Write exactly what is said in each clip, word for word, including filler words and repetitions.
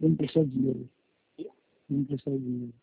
Vamos prestar dinheiro. Vamos prestar dinheiro.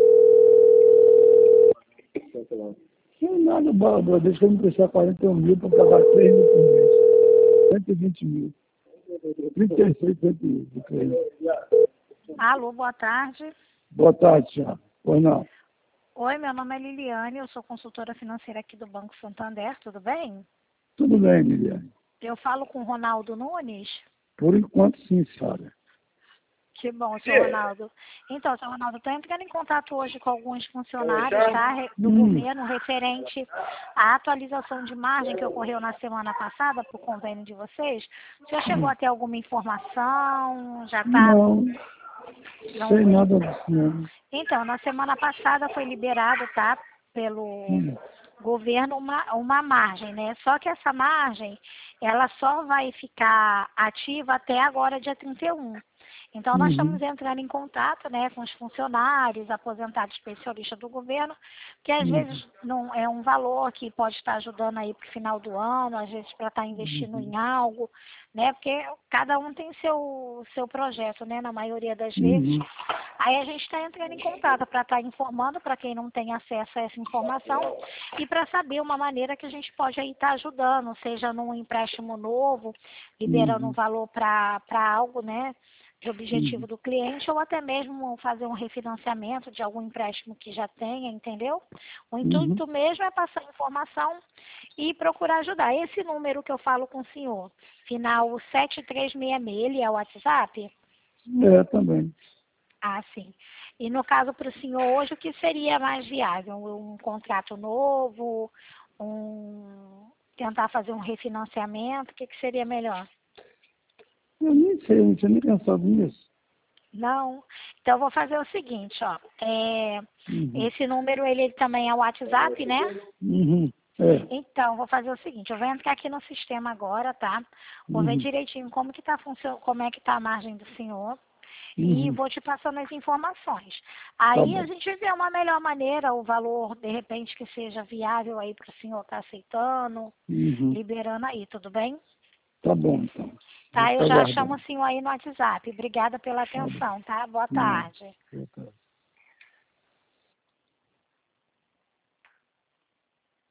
Não é nada, Bárbara. Deixa que eu me prestar quarenta e um mil para pagar três mil por mês. cento e vinte mil. trinta e seis, cento e vinte. Alô, boa tarde. Boa tarde, já. Pois não. Oi, meu nome é Liliane, eu sou consultora financeira aqui do Banco Santander, tudo bem? Tudo bem, Liliane. Eu falo com o Ronaldo Nunes? Por enquanto, sim, senhora. Que bom, seu Ronaldo. Então, seu Ronaldo, estou entrando em contato hoje com alguns funcionários, tá, re- do Hum. governo referente à atualização de margem que ocorreu na semana passada para o convênio de vocês. O senhor chegou a ter alguma informação? Já está... Não, sei nada disso, não. Então, na semana passada foi liberado, tá, pelo Hum. governo uma, uma margem, né? Só que essa margem, ela só vai ficar ativa até agora, dia trinta e um. Então, nós Uhum. estamos entrando em contato, né, com os funcionários, aposentados especialistas do governo, que às Uhum. vezes não é um valor que pode estar ajudando aí para o final do ano, às vezes para estar investindo Uhum. em algo, né? Porque cada um tem seu, seu projeto, né? Na maioria das vezes. Uhum. Aí a gente está entrando em contato para estar informando para quem não tem acesso a essa informação e para saber uma maneira que a gente pode aí estar ajudando, seja num empréstimo novo, liberando um Uhum. valor para algo, né? De objetivo Uhum. do cliente, ou até mesmo fazer um refinanciamento de algum empréstimo que já tenha, entendeu? O Uhum. intuito mesmo é passar informação e procurar ajudar. Esse número que eu falo com o senhor, final sete três seis seis, ele é o WhatsApp? É, também. Ah, sim. E no caso para o senhor hoje, o que seria mais viável? Um contrato novo? Um... Tentar fazer um refinanciamento? O que, que seria melhor? Eu nem sei, eu não tinha nem pensado nisso. Não. Então, eu vou fazer o seguinte, ó. É, Uhum. esse número, ele, ele também é o WhatsApp, né? Uhum. É. Então, vou fazer o seguinte, eu vou entrar aqui no sistema agora, tá? Vou ver Uhum. direitinho como que tá funcionando, como é que tá a margem do senhor e Uhum. vou te passando as informações. Tá Aí a bom. gente vê uma melhor maneira, o valor, de repente, que seja viável aí para o senhor estar aceitando, Uhum. liberando aí, tudo bem? Tá bom, então. Vou Tá, eu ficar já chamo aguardando. o senhor aí no WhatsApp. Obrigada pela Tá bom. atenção, tá? Boa Não. tarde. Boa tarde.